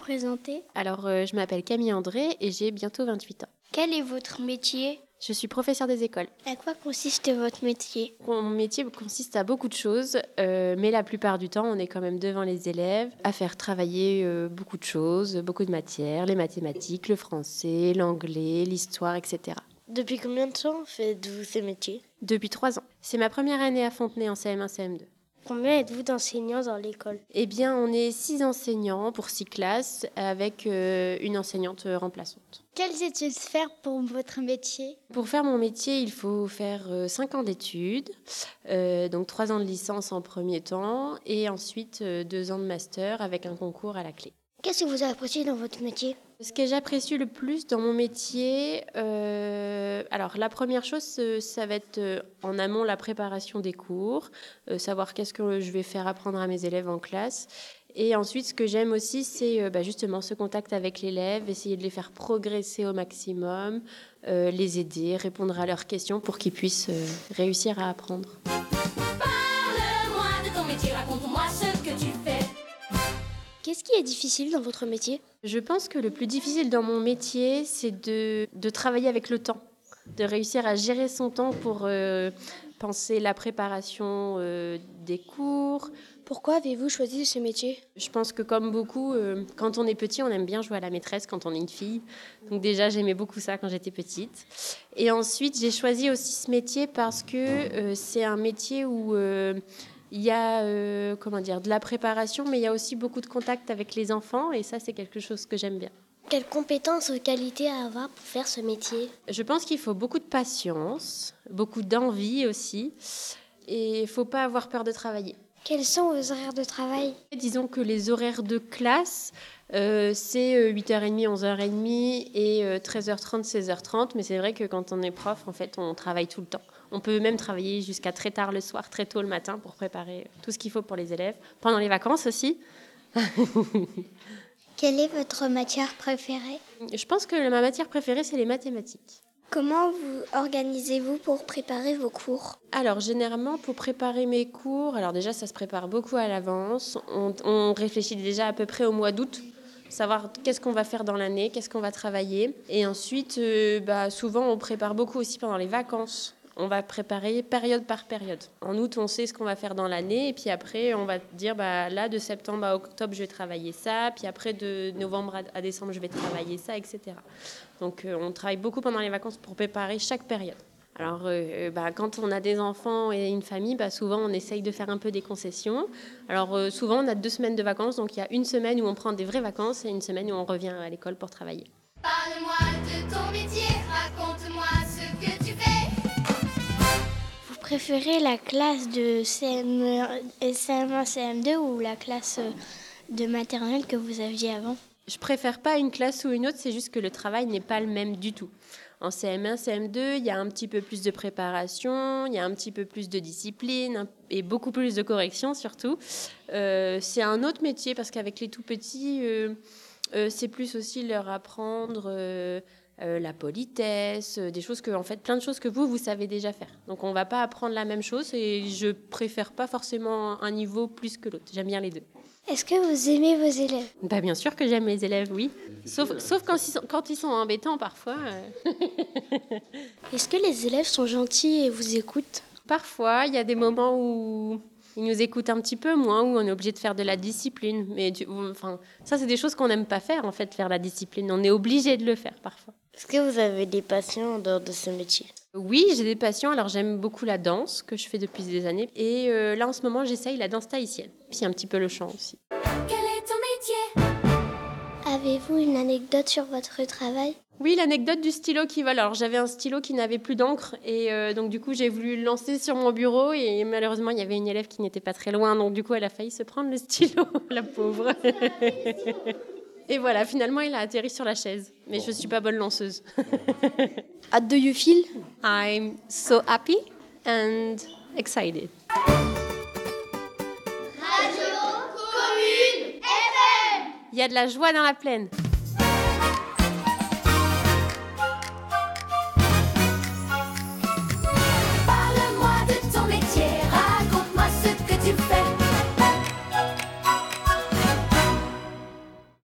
présenter? Alors, je m'appelle Camille André et j'ai bientôt 28 ans. Quel est votre métier? Je suis professeure des écoles. À quoi consiste votre métier? Mon métier consiste à beaucoup de choses, mais la plupart du temps, on est quand même devant les élèves à faire travailler beaucoup de choses, beaucoup de matières, les mathématiques, le français, l'anglais, l'histoire, etc. Depuis combien de temps faites-vous ces métiers? Depuis 3 ans. C'est ma première année à Fontenay en CM1, CM2. Combien êtes-vous d'enseignants dans l'école? Eh bien, on est 6 enseignants pour 6 classes avec une enseignante remplaçante. Quelles études faire pour votre métier? Pour faire mon métier, il faut faire 5 ans d'études, donc 3 ans de licence en premier temps et ensuite 2 ans de master avec un concours à la clé. Qu'est-ce que vous appréciez dans votre métier? Ce que j'apprécie le plus dans mon métier, alors la première chose, ça va être en amont la préparation des cours, savoir qu'est-ce que je vais faire apprendre à mes élèves en classe. Et ensuite, ce que j'aime aussi, c'est justement ce contact avec l'élève, essayer de les faire progresser au maximum, les aider, répondre à leurs questions pour qu'ils puissent réussir à apprendre. Parle-moi de ton métier, raconte-moi ce que tu fais. Qu'est-ce qui est difficile dans votre métier? Je pense que le plus difficile dans mon métier, c'est de travailler avec le temps, de réussir à gérer son temps pour penser la préparation des cours. Pourquoi avez-vous choisi ce métier? Je pense que comme beaucoup, quand on est petit, on aime bien jouer à la maîtresse quand on est une fille. Donc déjà, j'aimais beaucoup ça quand j'étais petite. Et ensuite, j'ai choisi aussi ce métier parce que c'est un métier où il y a de la préparation, mais il y a aussi beaucoup de contact avec les enfants. Et ça, c'est quelque chose que j'aime bien. Quelles compétences ou qualités à avoir pour faire ce métier? Je pense qu'il faut beaucoup de patience, beaucoup d'envie aussi. Et il ne faut pas avoir peur de travailler. Quels sont vos horaires de travail? Disons que les horaires de classe, c'est 8h30, 11h30 et 13h30, 16h30. Mais c'est vrai que quand on est prof, en fait, on travaille tout le temps. On peut même travailler jusqu'à très tard le soir, très tôt le matin pour préparer tout ce qu'il faut pour les élèves. Pendant les vacances aussi. Quelle est votre matière préférée? Je pense que ma matière préférée, c'est les mathématiques. Comment vous organisez-vous pour préparer vos cours? Alors, généralement, pour préparer mes cours, alors déjà, ça se prépare beaucoup à l'avance. On réfléchit déjà à peu près au mois d'août, savoir qu'est-ce qu'on va faire dans l'année, qu'est-ce qu'on va travailler. Et ensuite, souvent, on prépare beaucoup aussi pendant les vacances. On va préparer période par période. En août, on sait ce qu'on va faire dans l'année. Et puis après, on va dire, là, de septembre à octobre, je vais travailler ça. Puis après, de novembre à décembre, je vais travailler ça, etc. Donc, on travaille beaucoup pendant les vacances pour préparer chaque période. Alors, quand on a des enfants et une famille, souvent, on essaye de faire un peu des concessions. Alors, souvent, on a 2 semaines de vacances. Donc, il y a une semaine où on prend des vraies vacances et une semaine où on revient à l'école pour travailler. Parle-moi de ton métier, raconte-moi ce que tu fais. Vous préférez la classe de CM1, CM2 ou la classe de maternelle que vous aviez avant? Je préfère pas une classe ou une autre, c'est juste que le travail n'est pas le même du tout. En CM1, CM2, il y a un petit peu plus de préparation, il y a un petit peu plus de discipline et beaucoup plus de correction surtout. C'est un autre métier parce qu'avec les tout petits, c'est plus aussi leur apprendre la politesse, des choses que, en fait, plein de choses que vous savez déjà faire. Donc on va pas apprendre la même chose et je préfère pas forcément un niveau plus que l'autre. J'aime bien les deux. Est-ce que vous aimez vos élèves? Bien sûr que j'aime les élèves, oui. Sauf quand ils sont embêtants parfois. Est-ce que les élèves sont gentils et vous écoutent? Parfois, il y a des moments où ils nous écoutent un petit peu moins, où on est obligé de faire de la discipline. Mais ça, c'est des choses qu'on n'aime pas faire, en fait, faire la discipline. On est obligé de le faire parfois. Est-ce que vous avez des passions en dehors de ce métier? Oui, j'ai des passions. Alors, j'aime beaucoup la danse, que je fais depuis des années. Et là, en ce moment, j'essaye la danse tahitienne. Puis un petit peu le chant aussi. Quel est ton métier? Avez-vous une anecdote sur votre travail? Oui, l'anecdote du stylo qui vole. Alors, j'avais un stylo qui n'avait plus d'encre et donc du coup, j'ai voulu le lancer sur mon bureau et malheureusement, il y avait une élève qui n'était pas très loin. Donc du coup, elle a failli se prendre le stylo, la pauvre. Et voilà, finalement, il a atterri sur la chaise. Mais je ne suis pas bonne lanceuse. How do you feel? I'm so happy and excited. Radio Commune FM. Il y a de la joie dans la plaine.